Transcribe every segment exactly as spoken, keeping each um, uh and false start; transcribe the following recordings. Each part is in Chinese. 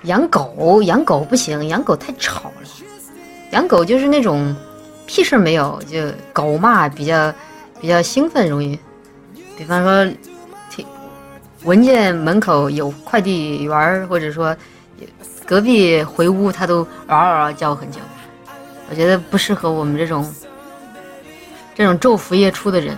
养狗，养狗不行，养狗太吵了。养狗就是那种屁事没有，就狗嘛比较比较兴奋，容易。比方说，闻见门口有快递员，或者说隔壁回屋，它都嗷嗷叫很久。我觉得不适合我们这种这种昼伏夜出的人。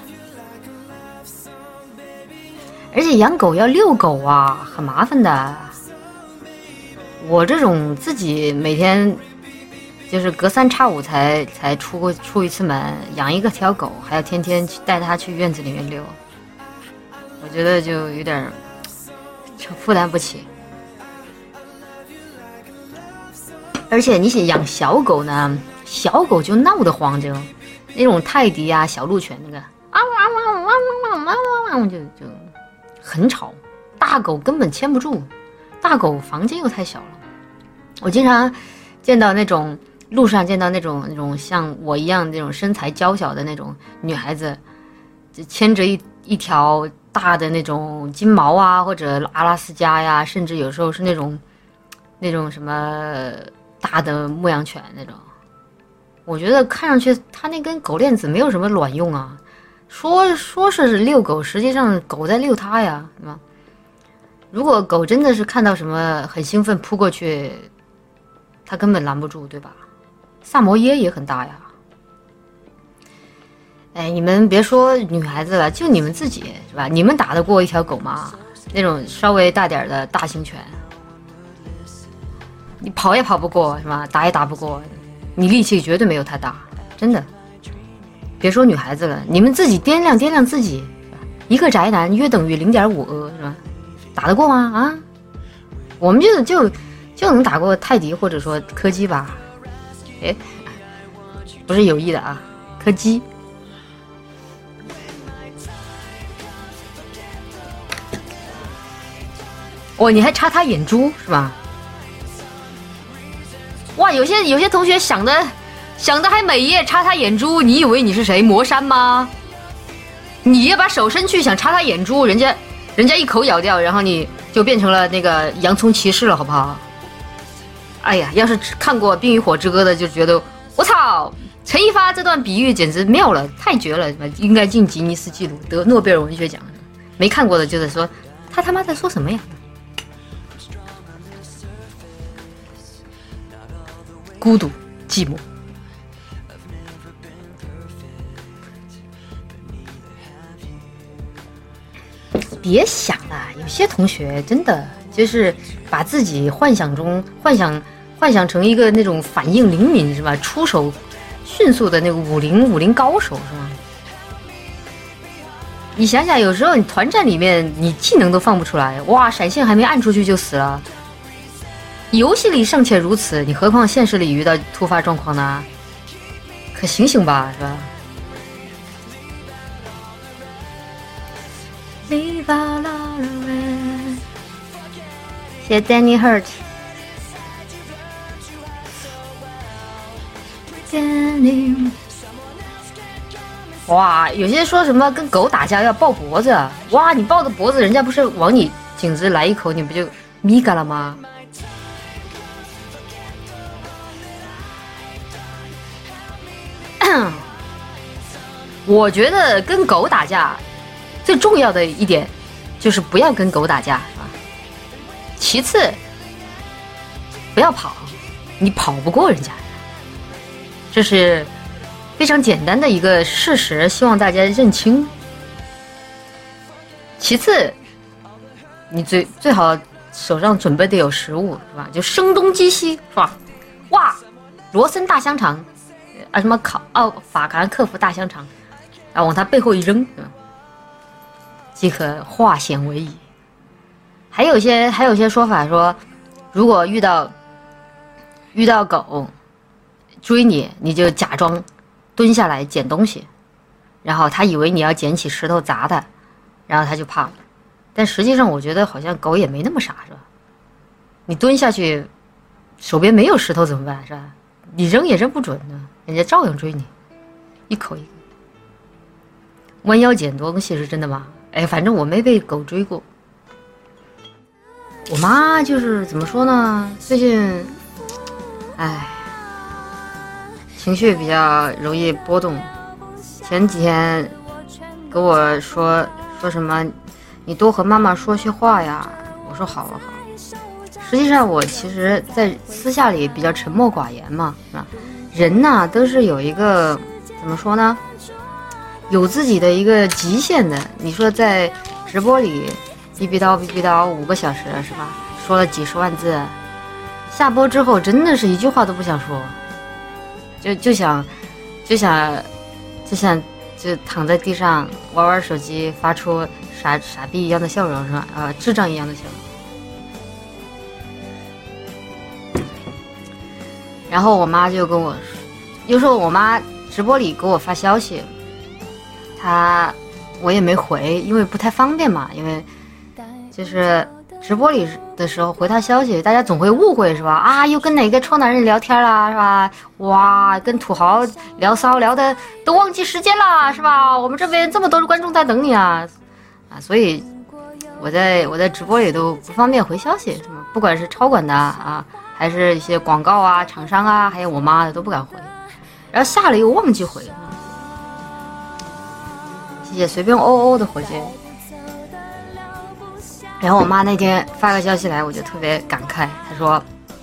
而且养狗要遛狗啊，很麻烦的。我这种自己每天就是隔三差五才才出过出一次门，养一个条狗，还要天天去带它去院子里面遛，我觉得就有点负担不起。而且你想养小狗呢，小狗就闹得慌，就那种泰迪啊、小鹿犬那个啊哇哇哇哇哇哇就就很吵，大狗根本牵不住，大狗房间又太小了。我经常见到那种路上见到那种那种像我一样那种身材娇小的那种女孩子，就牵着一一条大的那种金毛啊，或者阿拉斯加呀，甚至有时候是那种那种什么大的牧羊犬那种。我觉得看上去它那根狗链子没有什么卵用啊，说说是遛狗，实际上狗在遛它呀，对吧？如果狗真的是看到什么很兴奋扑过去，它根本拦不住，对吧？萨摩耶也很大呀。哎，你们别说女孩子了，就你们自己是吧？你们打得过一条狗吗？那种稍微大点的大型犬，你跑也跑不过是吧？打也打不过，你力气绝对没有它大，真的。别说女孩子了，你们自己掂量掂量自己，一个宅男约等于零点五阿是吧？打得过吗？啊，我们就就就能打过泰迪或者说柯基吧？哎，不是有意的啊，柯基。哦，你还插他眼珠是吧？哇，有些有些同学想的想的还美耶，插他眼珠，你以为你是谁？魔山吗？你也把手伸去想插他眼珠，人家人家一口咬掉，然后你就变成了那个洋葱骑士了，好不好？哎呀，要是看过《冰与火之歌》的，就觉得我操，陈一发这段比喻简直妙了，太绝了，应该进吉尼斯纪录，得诺贝尔文学奖。没看过的就是说，他他妈在说什么呀？孤独、寂寞。别想了，有些同学真的就是把自己幻想中幻想幻想成一个那种反应灵敏是吧？出手迅速的那个武林武林高手是吗？你想想，有时候你团战里面你技能都放不出来，哇，闪现还没按出去就死了。游戏里尚且如此，你何况现实里遇到突发状况呢？可醒醒吧，是吧？谢谢 Danny Hurt。哇，有些说什么跟狗打架要抱脖子，哇，你抱着脖子，人家不是往你颈子来一口，你不就咪嘎了吗？我觉得跟狗打架最重要的一点就是不要跟狗打架啊。其次，不要跑，你跑不过人家，这是非常简单的一个事实，希望大家认清。其次，你最最好手上准备得有食物，是吧？就声东击西，是吧？哇，罗森大香肠，啊什么烤奥法兰克福大香肠，然后往他背后一扔，即可化险为夷。还有些还有些说法说，如果遇到遇到狗追你，你就假装蹲下来捡东西，然后他以为你要捡起石头砸他，然后他就怕了。但实际上我觉得好像狗也没那么傻，是吧？你蹲下去手边没有石头怎么办，是吧？你扔也扔不准呢，人家照样追你，一口一个。弯腰捡东西是真的吗？哎，反正我没被狗追过。 我妈就是怎么说呢？最近，哎，情绪比较容易波动。前几天跟我说说什么，你多和妈妈说些话呀。我说好啊好。实际上我其实在私下里比较沉默寡言嘛，是吧？人呐都是有一个怎么说呢？有自己的一个极限的。你说在直播里哔哔叨哔哔叨五个小时是吧？说了几十万字，下播之后真的是一句话都不想说，就就想就想就想就躺在地上玩玩手机，发出傻傻逼一样的笑容是吧？啊、呃，智障一样的笑容。然后我妈就跟我说，有时候我妈直播里给我发消息，她我也没回，因为不太方便嘛，因为就是直播里的时候回她消息，大家总会误会是吧？啊，又跟哪个臭男人聊天啦是吧？哇，跟土豪聊骚聊的都忘记时间了是吧？我们这边这么多的观众在等你啊啊！所以我在我在直播里都不方便回消息，什么不管是超管的啊，还是一些广告啊、厂商啊，还有我妈的都不敢回，然后下了又忘记回，也随便哦哦的回去。然后我妈那天发个消息来，我就特别感慨，她说：“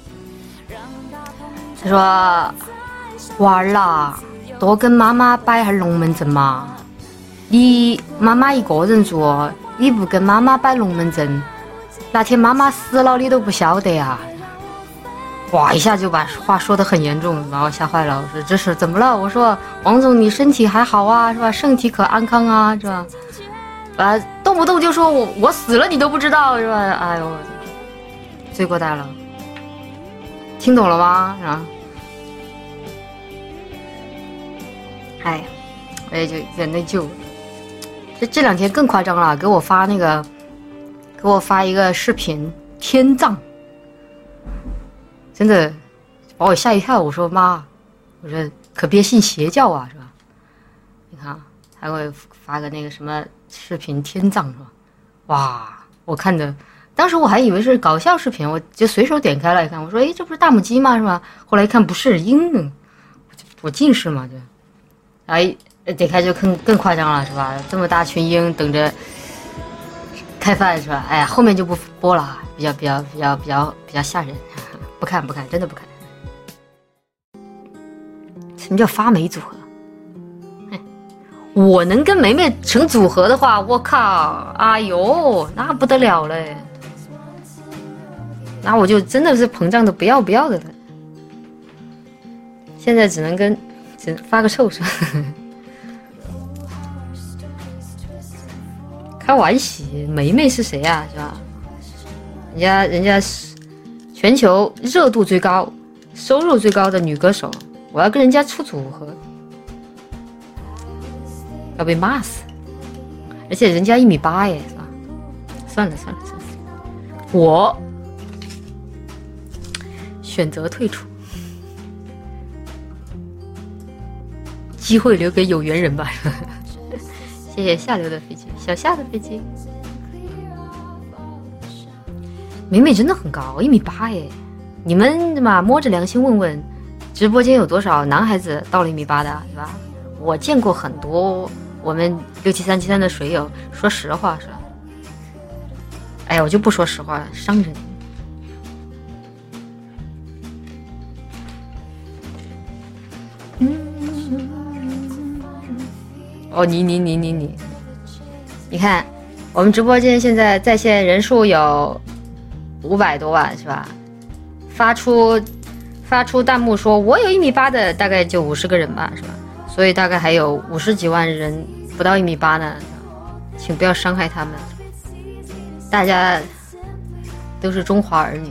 她说娃儿啦，多跟妈妈摆下龙门阵嘛。你妈妈一个人住，你不跟妈妈摆龙门阵，那天妈妈死了你都不晓得呀。”哇，一下就把话说得很严重，把我吓坏了。我说这是怎么了？我说王总，你身体还好啊，是吧？身体可安康啊，是吧？啊，动不动就说我我死了你都不知道是吧？哎呦，罪过大了，听懂了吗？啊，哎，我也就有点内疚。这这两天更夸张了，给我发那个，给我发一个视频，天葬，真的把我吓一跳。我说妈，我说可别信邪教啊，是吧？你看，还会发个那个什么。视频天葬是吧？哇，我看的，当时我还以为是搞笑视频，我就随手点开了一看，我说，哎，这不是大母鸡吗？是吧？后来一看不是鹰，我近视嘛，就，哎，点开就更更夸张了，是吧？这么大群鹰等着开饭是吧？哎呀，后面就不播了，比较比较比较比较比较吓人，不看不看，真的不看。什么叫发霉组合？我能跟梅梅成组合的话，我靠，哎呦，那不得了嘞！那我就真的是膨胀的不要不要的了。现在只能跟只能发个臭是吧？开玩笑，梅梅是谁啊？是吧？人家人家是全球热度最高、收入最高的女歌手，我要跟人家出组合。要被骂死，而且人家一米八耶，是吧？算了算了算了，我选择退出，机会留给有缘人吧。谢谢下流的飞机，小夏的飞机。美美真的很高，一米八耶！你们嘛，摸着良心问问，直播间有多少男孩子到了一米八的，是吧？我见过很多。我们六七三七三的水友，说实话是吧？哎呀，我就不说实话了，伤人。哦，你你你你你，你看，我们直播间现在在线人数有五百多万是吧？发出发出弹幕说我有一米八的，大概就五十个人吧，是吧？所以大概还有五十几万人不到一米八呢，请不要伤害他们，大家都是中华儿女。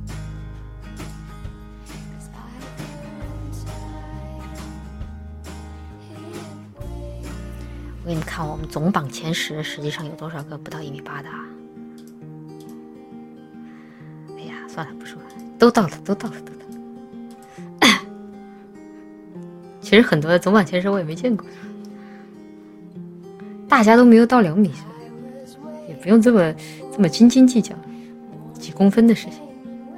我给你们看我们总榜前十，实际上有多少个不到一米八的啊？哎呀，算了，不说了，都到了，都到了，都到了。其实很多总榜前十我也没见过，大家都没有到两米，也不用这么这么斤斤计较，奇怪。 公分的事情。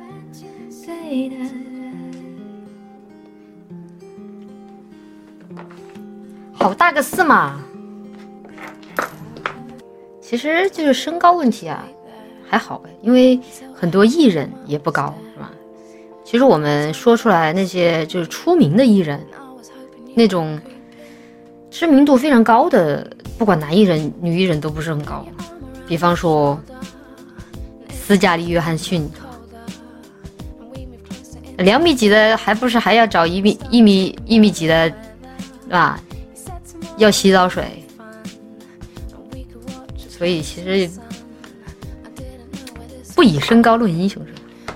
好大个四嘛！其实就是身高问题啊，还好哎，因为很多艺人也不高，是吧？其实我们说出来那些就是出名的艺人，那种知名度非常高的，不管男艺人、女艺人都不是很高。比方说斯嘉丽·约翰逊，两米几的还不是还要找一米一米一米几的，是吧？要洗澡水，所以其实不以身高论英雄是吧？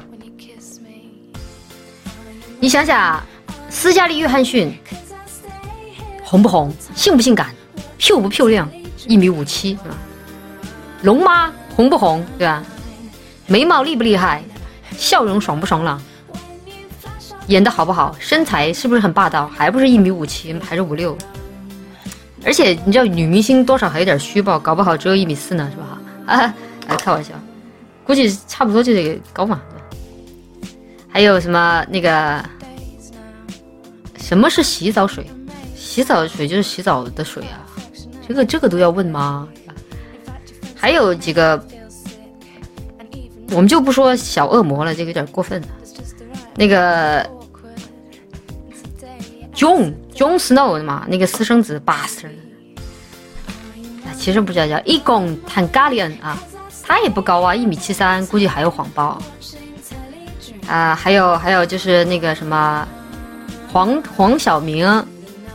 你想想，斯嘉丽·约翰逊红不红，性不性感，漂不漂亮，一米五七是吧？龙妈红不红，对吧？眉毛厉不厉害，笑容爽不爽朗，演得好不好，身材是不是很霸道，还不是一米五七，还是五六？而且你知道女明星多少还有点虚报，搞不好只有一米四呢，是吧？啊，来开玩笑，估计差不多就得高嘛。还有什么那个，什么是洗澡水？洗澡水就是洗澡的水啊，这个这个都要问吗？还有几个，我们就不说小恶魔了，这个有点过分了。那个 Jon Jon Snow 嘛，那个私生子 Bastard， 其实不叫叫 Aegon Targaryen 啊，他也不高啊，一米七三，估计还有谎报啊。还有还有就是那个什么黄黄晓明，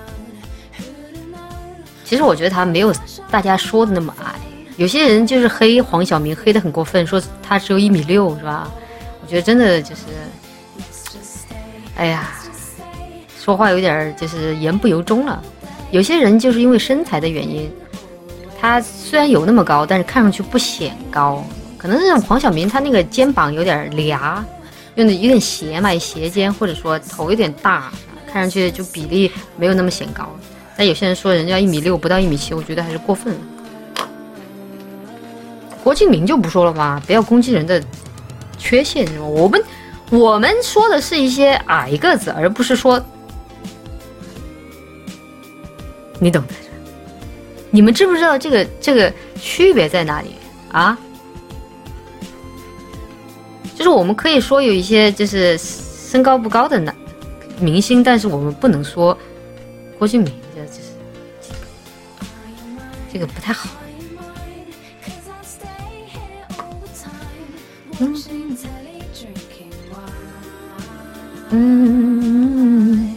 其实我觉得他没有大家说的那么矮。有些人就是黑黄晓明黑得很过分，说他只有一米六，是吧？我觉得真的就是，哎呀，说话有点就是言不由衷了。有些人就是因为身材的原因，他虽然有那么高，但是看上去不显高。可能是黄晓明他那个肩膀有点俩，用的有点斜嘛，斜肩，或者说头有点大，看上去就比例没有那么显高。但有些人说人家一米六不到一米七，我觉得还是过分了。郭敬明就不说了嘛，不要攻击人的缺陷。我们我们说的是一些矮个子，而不是说，你懂的。你们知不知道这个这个区别在哪里啊？就是我们可以说有一些就是身高不高的男明星，但是我们不能说郭敬明，这就是这个不太好。嗯，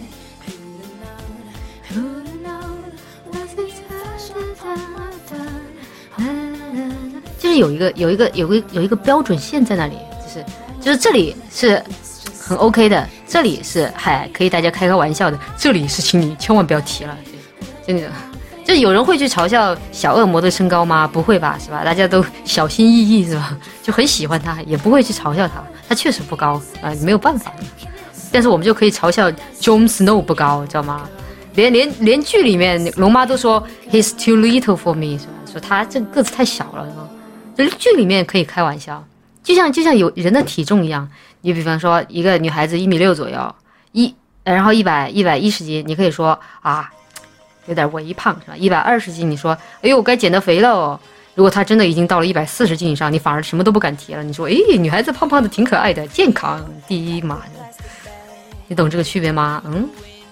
就是有一个有一个有个有一个标准线在那里，就是就是这里是很 OK 的，这里是嗨可以大家开个玩笑的，这里是请你千万不要提了，真的。就有人会去嘲笑小恶魔的身高吗？不会吧，是吧？大家都小心翼翼，是吧？就很喜欢他，也不会去嘲笑他。他确实不高啊、呃，没有办法。但是我们就可以嘲笑 Jon Snow 不高，知道吗？连连连剧里面龙妈都说 He's too little for me， 是吧？说他这个子太小了，是吧？这剧里面可以开玩笑，就像就像有人的体重一样。你比方说一个女孩子一米六左右，一然后一百一百一十斤，你可以说啊。有点微胖是吧？一百二十斤，你说，哎呦，该减得肥了哦。如果她真的已经到了一百四十斤以上，你反而什么都不敢提了。你说，哎，女孩子胖胖的挺可爱的，健康第一嘛。你懂这个区别吗？嗯。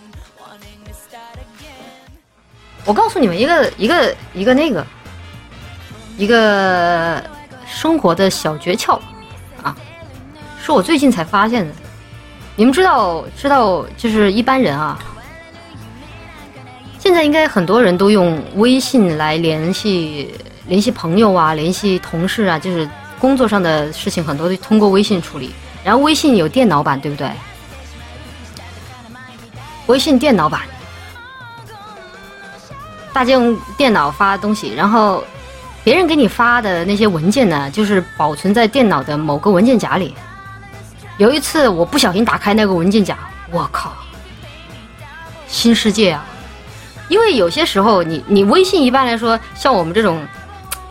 我告诉你们一个一个一个那个一个生活的小诀窍啊，是我最近才发现的。你们知道知道就是一般人啊。现在应该很多人都用微信来联系联系朋友啊，联系同事啊，就是工作上的事情很多都通过微信处理。然后微信有电脑版，对不对？微信电脑版，大家用电脑发东西，然后别人给你发的那些文件呢，就是保存在电脑的某个文件夹里。有一次我不小心打开那个文件夹，我靠，新世界啊！因为有些时候你你微信一般来说像我们这种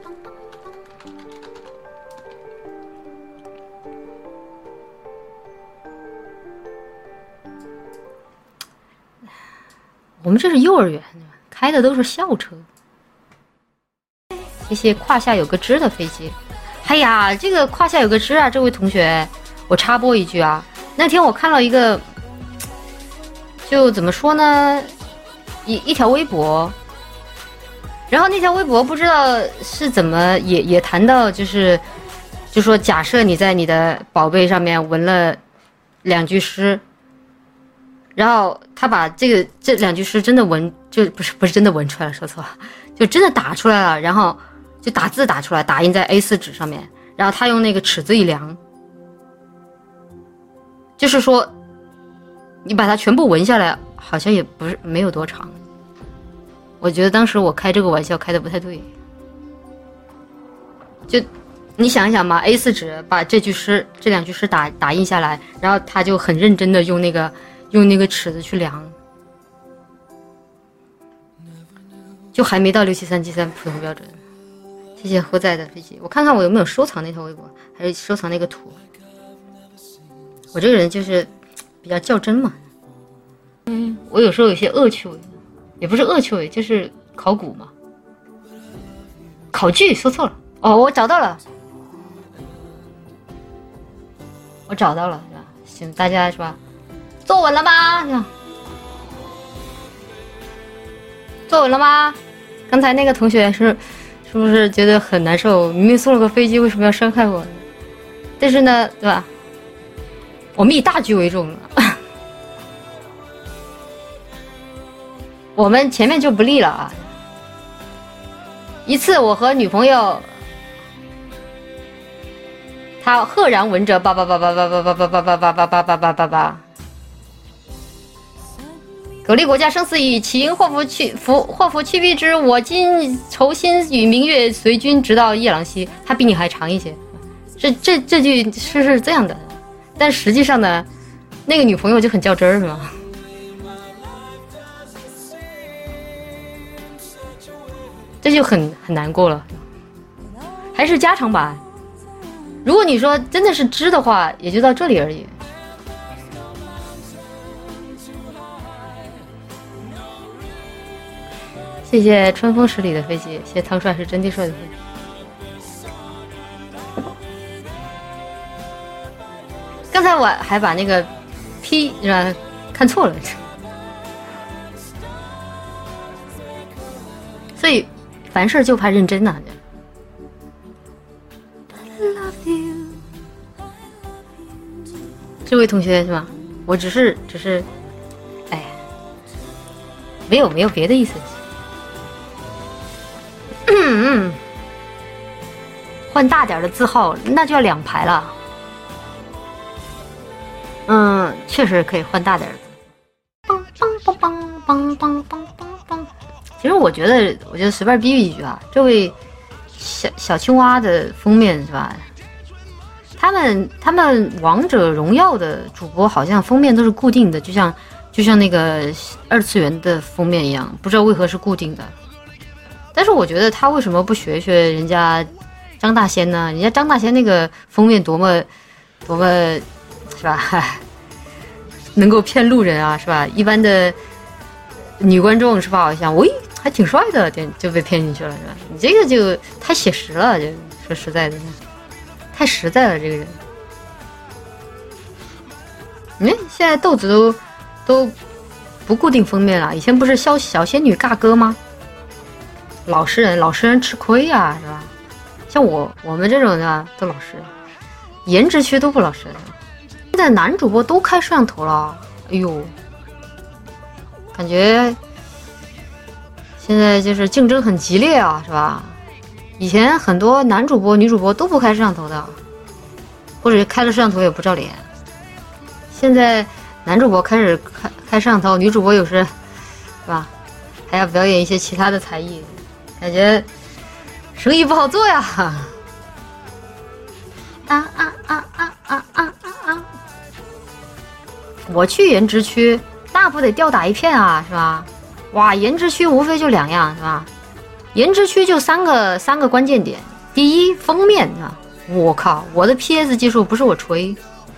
我们这是幼儿园，开的都是校车。谢谢胯下有个枝的飞机。哎呀，这个胯下有个枝啊，这位同学，我插播一句啊，那天我看了一个，就怎么说呢，一一条微博，然后那条微博不知道是怎么也也谈到，就是就说假设你在你的宝贝上面纹了两句诗。然后他把这个这两句诗真的文就不是不是真的文出来了，说错了，就真的打出来了，然后就打字打出来，打印在 A 四 纸上面，然后他用那个尺子一量，就是说你把它全部纹下来，好像也不是没有多长。我觉得当时我开这个玩笑开的不太对，就你想一想嘛 ，A 四 纸把这句诗这两句诗打打印下来，然后他就很认真的用那个。用那个尺子去量，就还没到六七三七三普通标准。谢谢何仔的飞机，我看看我有没有收藏那条微博，还是收藏那个图。我这个人就是比较较真嘛。嗯，我有时候有些恶趣味，也不是恶趣味，就是考古嘛。考据说错了，哦，我找到了，我找到了，是吧？行，大家是吧？坐稳了吗？坐稳了吗？刚才那个同学是是不是觉得很难受？明明送了个飞机，为什么要伤害我？但是呢，对吧？我们以大局为重，我们前面就不立了啊。一次，我和女朋友，她赫然闻着叭叭叭叭叭叭叭叭叭叭叭叭叭叭叭叭。苟利国家生死以，秦祸福去福祸福去避之。我今酬薪与明月，随君直到夜郎西。他比你还长一些。这这这句诗是这样的，但实际上呢，那个女朋友就很较真儿，是吗？这就很很难过了。还是加长版。如果你说真的是知的话，也就到这里而已。谢谢春风十里的飞机，谢谢汤帅是真的帅的飞机。刚才我还把那个 P 是吧看错了，所以凡事就怕认真呐、啊。 这位同学是吧？我只是只是，哎，没有没有别的意思。嗯嗯，换大点的字号，那就要两排了。嗯，确实可以换大点的。梆梆梆梆梆梆梆梆梆。其实我觉得，我觉得随便逼逼一句啊，这位小小青蛙的封面是吧？他们他们王者荣耀的主播好像封面都是固定的，就像就像那个二次元的封面一样，不知道为何是固定的。但是我觉得他为什么不学学人家张大仙呢？人家张大仙那个封面多么多么是吧？能够骗路人啊，是吧？一般的女观众是吧？好像喂还挺帅的，就就被骗进去了，是吧？你这个就太写实了，就说实在的。太实在了，这个人。嗯，现在豆子都都不固定封面了，以前不是小小仙女尬歌吗？老实人，老实人吃亏呀、啊，是吧？像我我们这种的都老实人，颜值区都不老实人。现在男主播都开摄像头了，哎呦，感觉现在就是竞争很激烈啊，是吧？以前很多男主播、女主播都不开摄像头的，或者开了摄像头也不照脸。现在男主播开始开开摄像头，女主播有时是吧，还要表演一些其他的才艺，感觉生意不好做呀！啊啊啊啊啊啊啊啊！我去颜值区，那不得吊打一片啊，是吧？哇，颜值区无非就两样，是吧？颜值区就三个三个关键点，第一封面啊，我靠，我的 P S 技术不是我吹，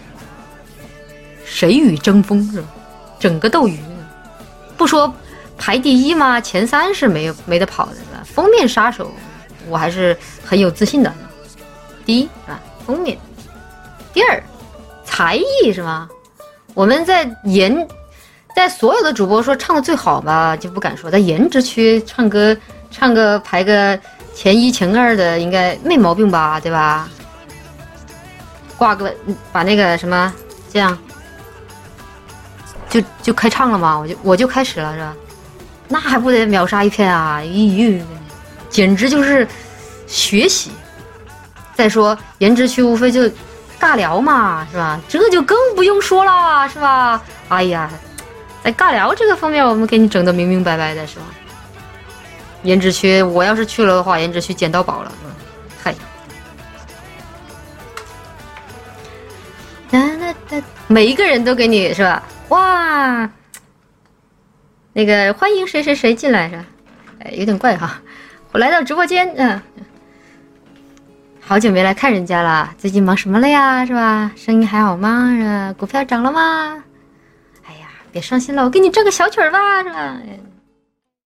谁与争锋是吧？整个斗鱼，不说排第一吗？前三是没有没得跑的是吧？封面杀手，我还是很有自信的。第一是吧？封面，第二才艺是吧？我们在颜，在所有的主播说唱的最好吧，就不敢说，在颜值区唱歌。唱个排个前一前二的应该没毛病吧，对吧？挂个把那个什么这样，就就开唱了嘛，我就我就开始了是吧？那还不得秒杀一片啊！咦，简直就是学习。再说颜值区无非就尬聊嘛，是吧？这就更不用说了，是吧？哎呀，在尬聊这个方面，我们给你整得明明白白的，是吧？颜值区，我要是去了的话，颜值区捡到宝了，是吧？嗨，哒哒哒，每一个人都给你是吧？哇，那个欢迎谁谁谁进来是吧？哎，有点怪哈。我来到直播间，嗯，好久没来看人家了，最近忙什么了呀？是吧？生意还好吗？是吧？股票涨了吗？哎呀，别伤心了，我给你整个小曲儿吧，是吧？